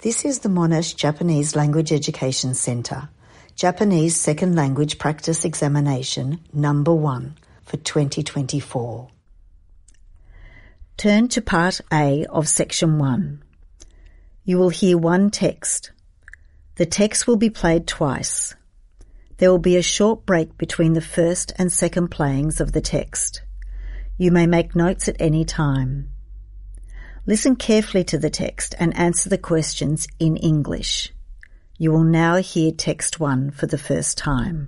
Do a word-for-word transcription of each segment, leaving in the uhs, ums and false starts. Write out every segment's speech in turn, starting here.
This is the Monash Japanese Language Education Center, Japanese Second Language Practice Examination Number one for twenty twenty-four. Turn to Part A of Section one. You will hear one text. The text will be played twice. There will be a short break between the first and second playings of the text. You may make notes at any time. Listen carefully to the text and answer the questions in English. You will now hear text one for the first time.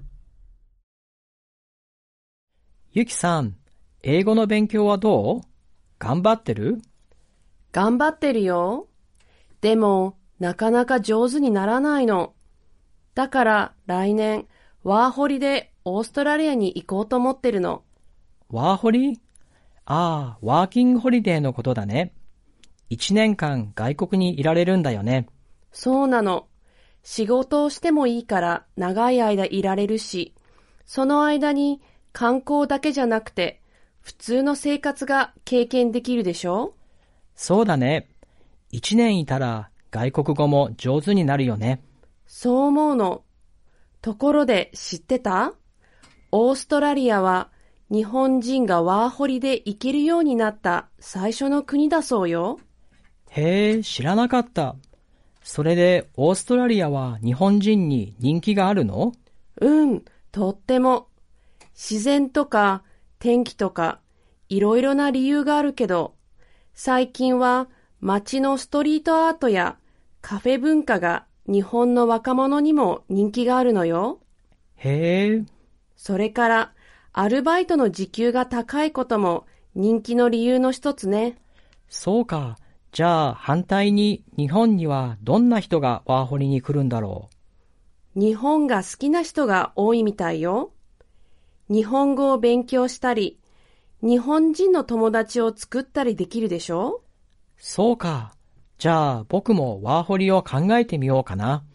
ゆきさん、英語の勉強はどう？頑張ってる？ 頑張ってるよ。でも、なかなか上手にならないの。だから来年、ワーホリでオーストラリアに行こうと思ってるの。 ワーホリ？ああ、ワーキングホリデーのことだね。一年間外国にいられるんだよね。 そうなの。仕事をしてもいいから長い間いられるし、その間に観光だけじゃなくて、普通の生活が経験できるでしょ？ そうだね。一年いたら外国語も上手になるよね。 そう思うの。ところで知ってた？オーストラリアは日本人がワーホリで行けるようになった最初の国だそうよ。 へえ、知らなかった。それでオーストラリアは日本人に人気があるの？ うん、とっても。自然とか天気とかいろいろな理由があるけど、最近は街のストリートアートやカフェ文化が日本の若者にも人気があるのよ。 へえ。 それからアルバイトの時給が高いことも人気の理由の一つね。 そうか。じゃあ反対に日本にはどんな人がワーホリに来るんだろう？日本が好きな人が多いみたいよ。日本語を勉強したり、日本人の友達を作ったりできるでしょ？ そうか。じゃあ僕もワーホリを考えてみようかな。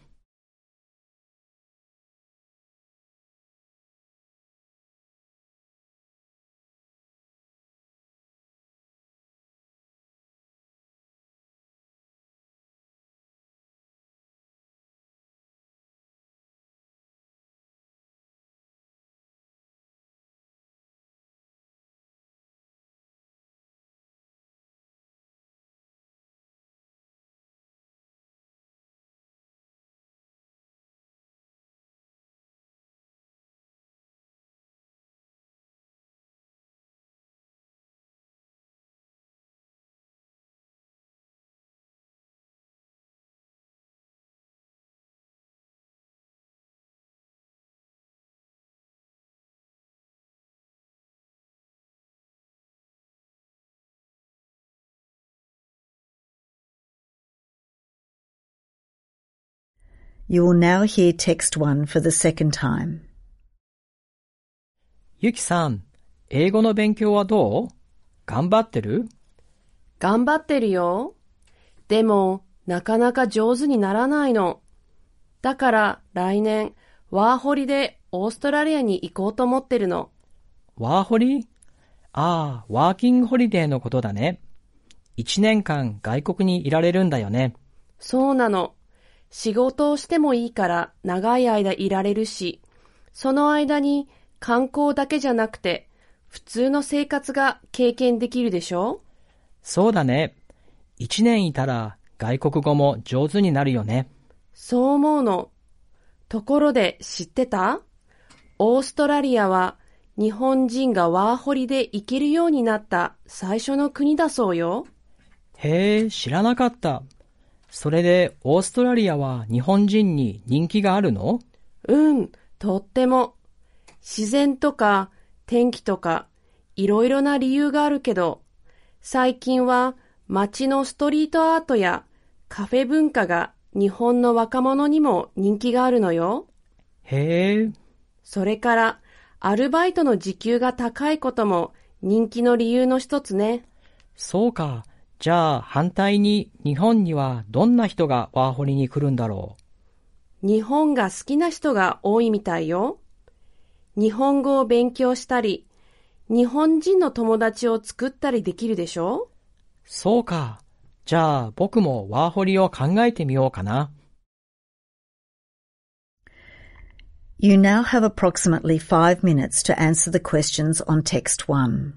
You will now hear text one for the second time. ゆきさん、英語の勉強はどう？頑張ってる？ 頑張ってるよ。でも、なかなか上手にならないの。だから来年、ワーホリでオーストラリアに行こうと思ってるの。 ワーホリ？ああ、ワーキングホリデーのことだね。一年間外国にいられるんだよね。 そうなの。仕事をしてもいいから長い間いられるし、その間に観光だけじゃなくて、普通の生活が経験できるでしょ？ そうだね。一年いたら外国語も上手になるよね。 そう思うの。ところで知ってた？オーストラリアは日本人がワーホリで行けるようになった最初の国だそうよ。 へえ、知らなかった。それでオーストラリアは日本人に人気があるの？ うん、とっても。自然とか天気とかいろいろな理由があるけど、最近は街のストリートアートやカフェ文化が日本の若者にも人気があるのよ。 へえ。 それからアルバイトの時給が高いことも人気の理由の一つね。 そうか。じゃあ反対に日本にはどんな人がワーホリに来るんだろう？日本が好きな人が多いみたいよ。日本語を勉強したり、日本人の友達を作ったりできるでしょ？ そうか。 じゃあ僕もワーホリを考えてみようかな。 You now have approximately five minutes to answer the questions on text one.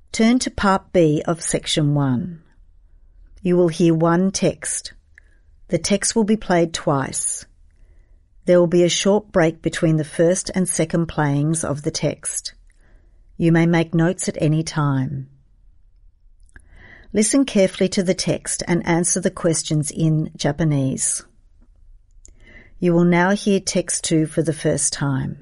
Turn to Part B of Section one. You will hear one text. The text will be played twice. There will be a short break between the first and second playings of the text. You may make notes at any time. Listen carefully to the text and answer the questions in Japanese. You will now hear text two for the first time.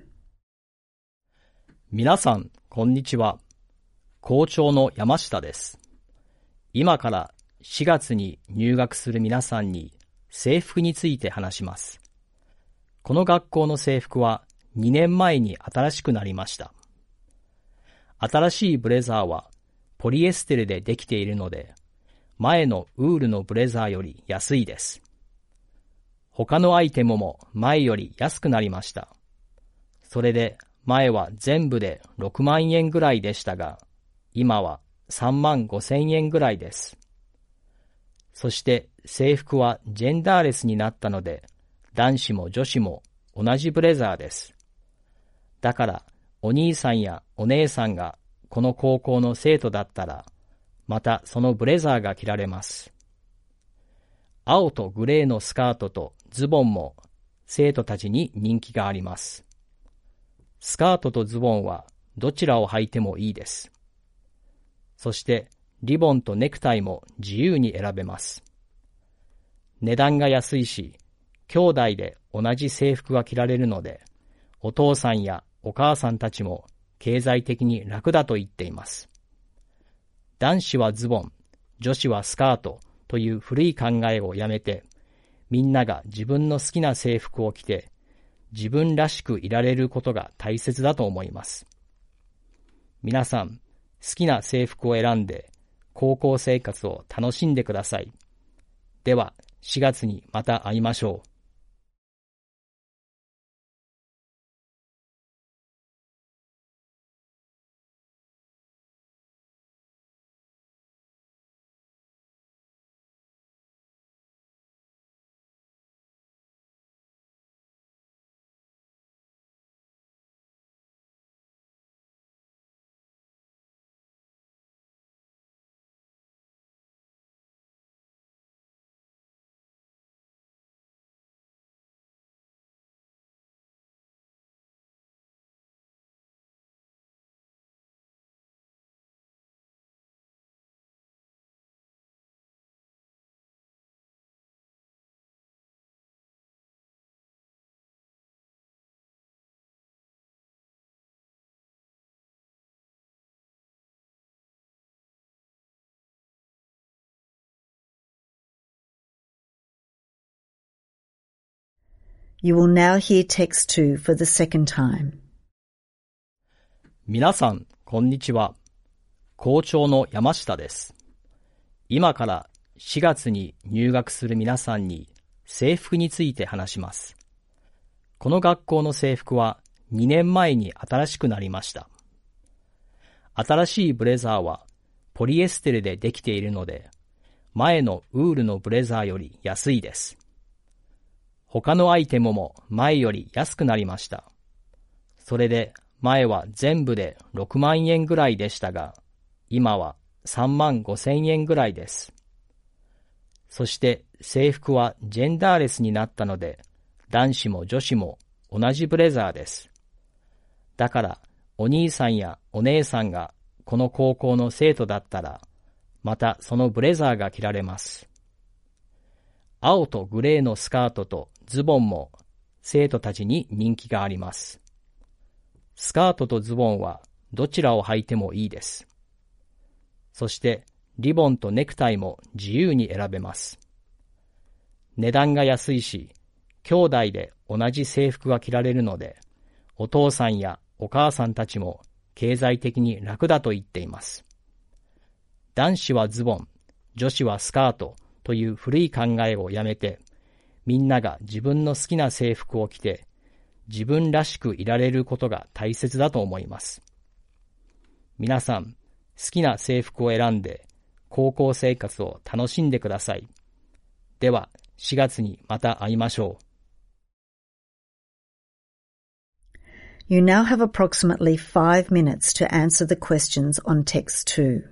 皆さん、こんにちは。校長の山下です。今からしがつに入学する皆さんに制服について話します。この学校の制服はにねんまえに新しくなりました。新しいブレザーはポリエステルでできているので、前のウールのブレザーより安いです。他のアイテムも前より安くなりました。それで前は全部でろくまんえんぐらいでしたが、今はさんまんごせんえんぐらいです。そして制服はジェンダーレスになったので、男子も女子も同じブレザーです。だからお兄さんやお姉さんがこの高校の生徒だったら、またそのブレザーが着られます。青とグレーのスカートとズボンも生徒たちに人気があります。スカートとズボンはどちらを履いてもいいです。そしてリボンとネクタイも自由に選べます。値段が安いし、兄弟で同じ制服が着られるので、お父さんやお母さんたちも経済的に楽だと言っています。男子はズボン、女子はスカートという古い考えをやめて、みんなが自分の好きな制服を着て、自分らしくいられることが大切だと思います。皆さん、好きな制服を選んで、高校生活を楽しんでください。では、しがつにまた会いましょう。 You will now hear text two for the second time. 皆さん、こんにちは。校長の山下です。今からしがつに入学する皆さんに制服について話します。この学校の制服はにねんまえに新しくなりました。新しいブレザーはポリエステルでできているので、前のウールのブレザーより安いです。他のアイテムも前より安くなりました。それで前は全部でろくまんえんぐらいでしたが、今はさんまんごせんえんぐらいです。そして制服はジェンダーレスになったので、男子も女子も同じブレザーです。だからお兄さんやお姉さんがこの高校の生徒だったら、またそのブレザーが着られます。青とグレーのスカートとズボンも生徒たちに人気があります。スカートとズボンはどちらを履いてもいいです。そしてリボンとネクタイも自由に選べます。値段が安いし、兄弟で同じ制服が着られるので、お父さんやお母さんたちも経済的に楽だと言っています。男子はズボン、女子はスカートという古い考えをやめて、みんなが自分の好きな制服を着て、自分らしくいられることが大切だと思います。皆さん、好きな制服を選んで、高校生活を楽しんでください。では、しがつにまた会いましょう。 You now have approximately five minutes to answer the questions on text two.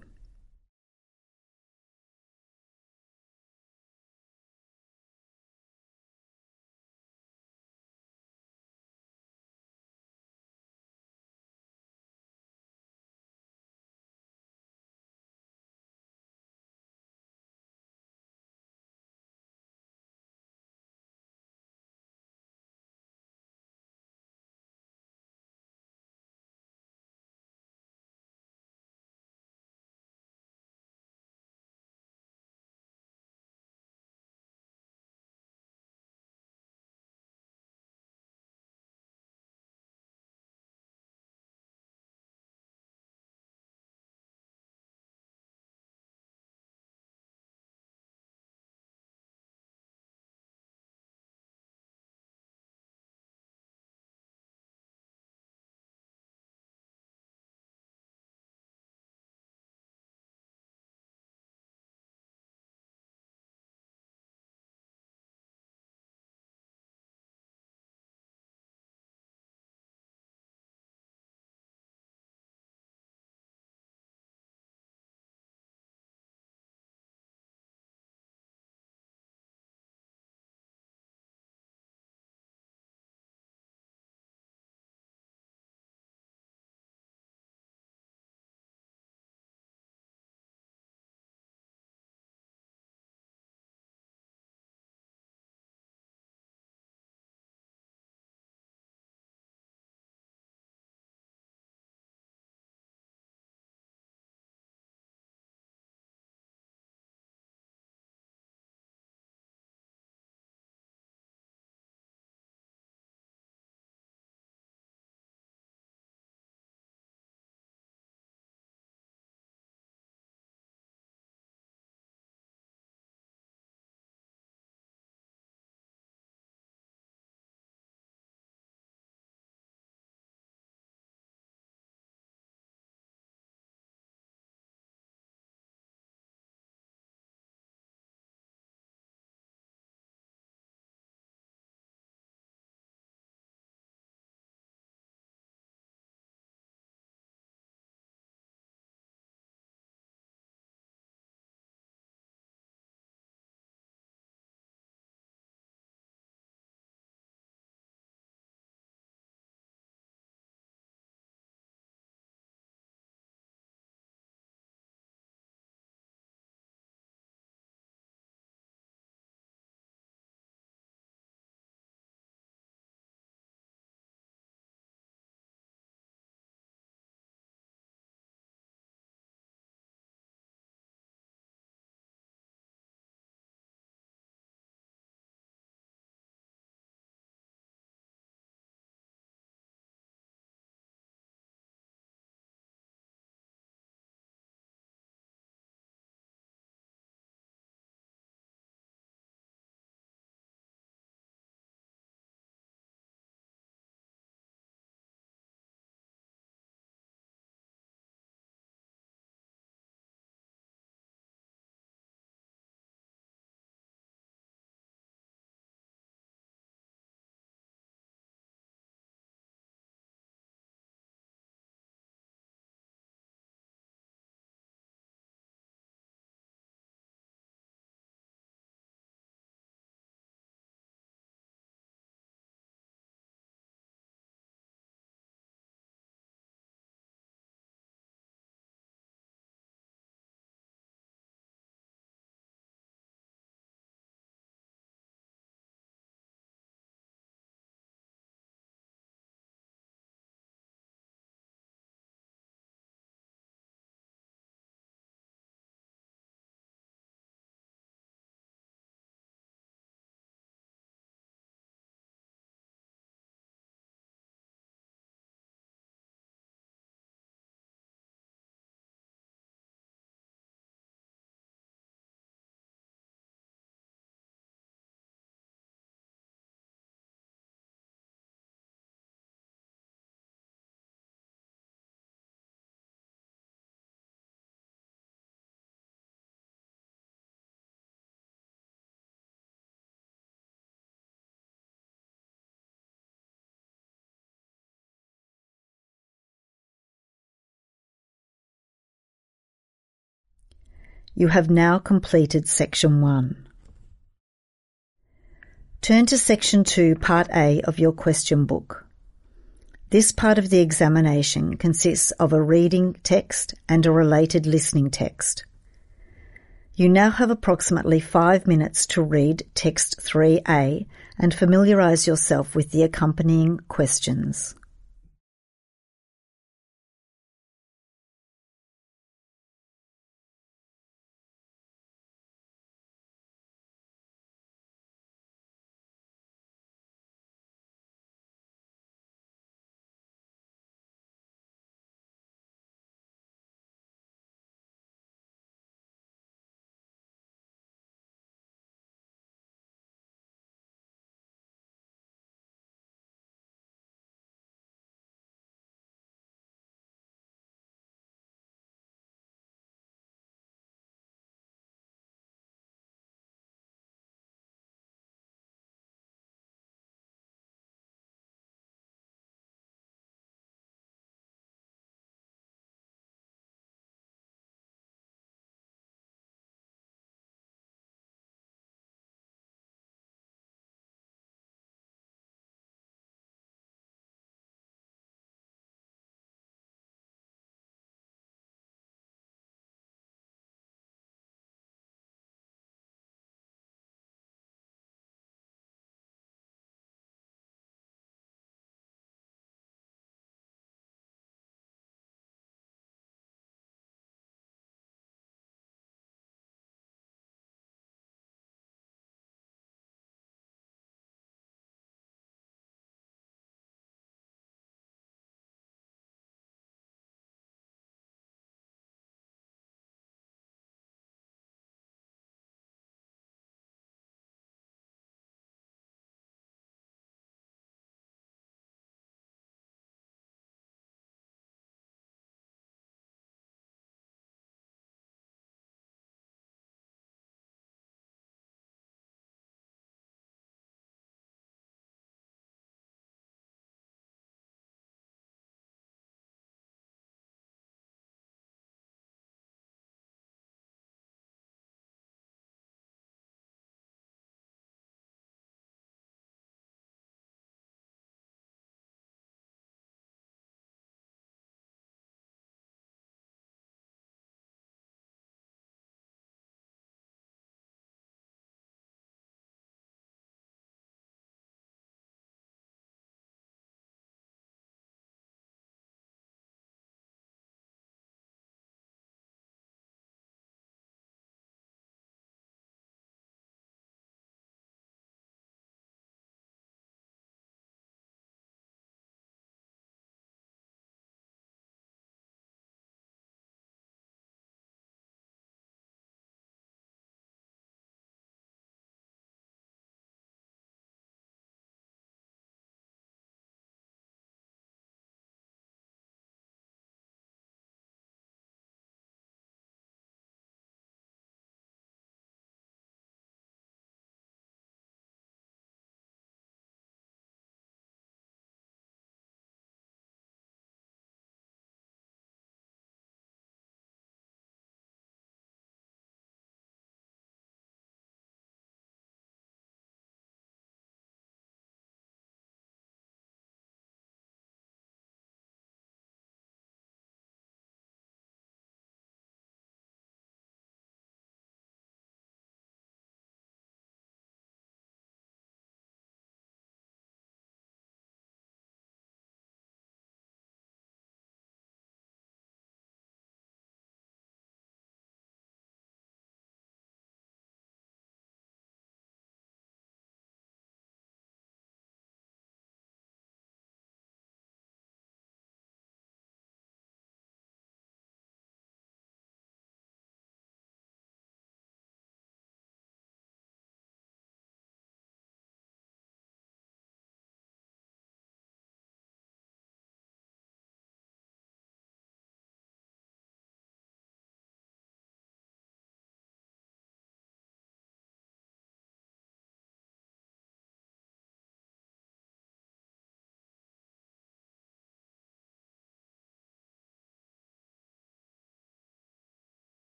You have now completed Section one. Turn to Section two, Part A of your question book. This part of the examination consists of a reading text and a related listening text. You now have approximately five minutes to read Text three A and familiarise yourself with the accompanying questions.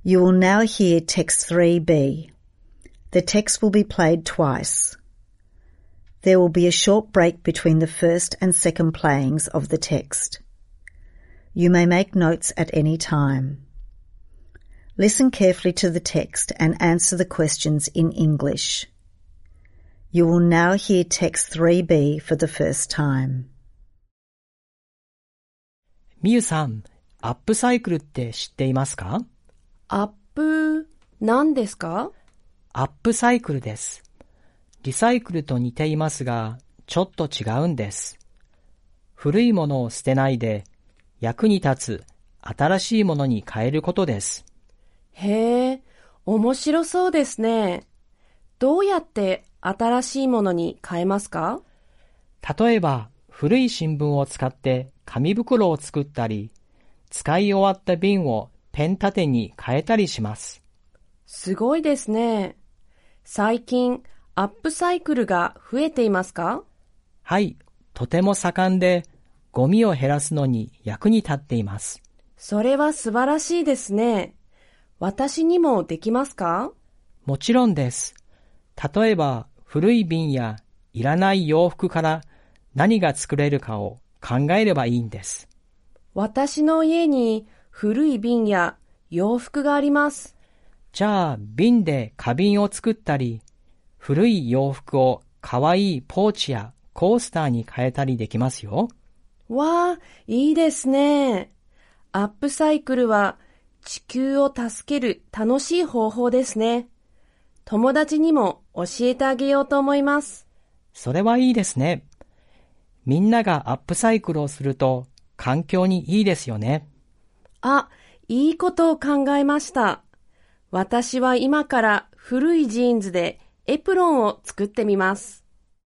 You will now hear text three B. The text will be played twice. There will be a short break between the first and second playings of the text. You may make notes at any time. Listen carefully to the text and answer the questions in English. You will now hear text three B for the first time. みゆさん、アップサイクルって知っていますか？ アップ、何ですか？ アップサイクルです。リサイクルと似ていますが、ちょっと違うんです。古いものを捨てないで、役に立つ新しいものに変えることです。 へえ、面白そうですね。どうやって新しいものに変えますか？ 例えば、古い新聞を使って紙袋を作ったり、使い終わった瓶をペン立てに変えたりします。 すごいですね。最近、アップサイクルが増えていますか？ はい、とても盛んで、ゴミを減らすのに役に立っています。 それは素晴らしいですね。私にもできますか？ もちろんです。例えば、古い瓶やいらない洋服から何が作れるかを考えればいいんです。 私の家に古い瓶や洋服があります。 じゃあ、瓶で花瓶を作ったり、古い洋服をかわいいポーチやコースターに変えたりできますよ。 わあ、いいですね。アップサイクルは地球を助ける楽しい方法ですね。友達にも教えてあげようと思います。 それはいいですね。みんながアップサイクルをすると環境にいいですよね。 あ、いいことを考えました。私は今から古いジーンズでエプロンを作ってみます。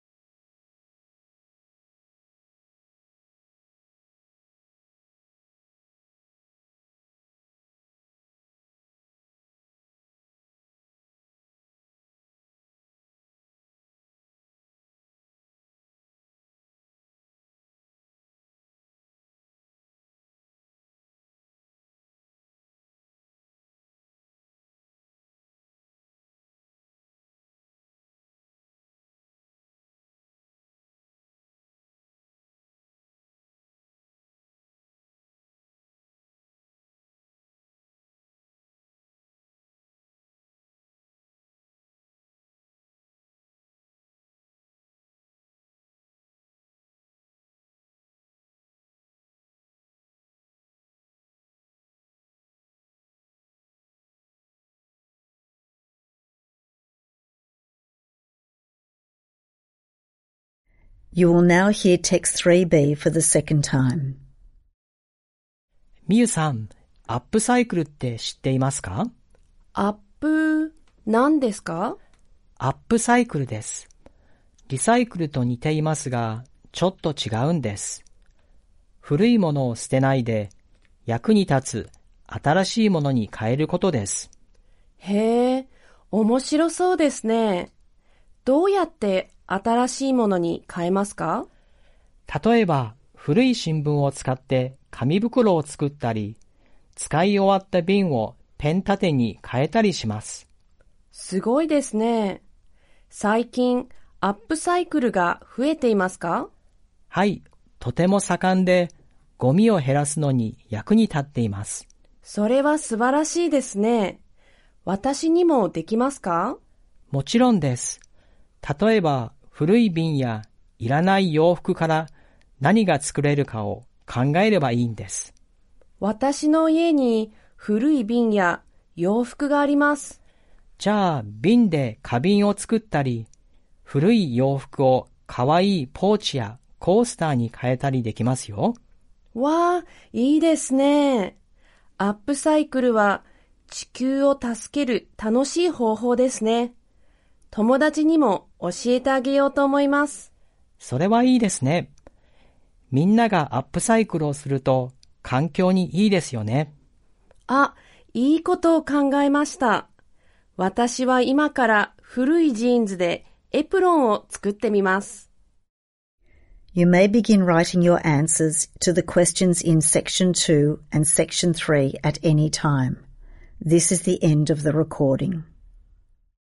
You will now hear text three B for the second time. みゆさん、アップサイクルって知っていますか？ アップ、何ですか？ アップサイクルです。リサイクルと似ていますが、ちょっと違うんです。古いものを捨てないで、役に立つ新しいものに変えることです。 へえ、面白そうですね。どうやって新しいものに変えますか？ 例えば、古い新聞を使って紙袋を作ったり、使い終わった瓶をペン立てに変えたりします。 すごいですね。最近、アップサイクルが増えていますか？ はい、とても盛んで、ゴミを減らすのに役に立っています。 それは素晴らしいですね。私にもできますか？ もちろんです。例えば、古い瓶やいらない洋服から何が作れるかを考えればいいんです。 私の家に古い瓶や洋服があります。 じゃあ、瓶で花瓶を作ったり、古い洋服をかわいいポーチやコースターに変えたりできますよ。 わあ、いいですね。アップサイクルは地球を助ける楽しい方法ですね。友達にも教えてあげようと思います。 それはいいですね。みんながアップサイクルをすると環境にいいですよね。 あ、いいことを考えました。私は今から古いジーンズでエプロンを作ってみます。 You may begin writing your answers to the questions in Section two and Section three at any time. This is the end of the recording.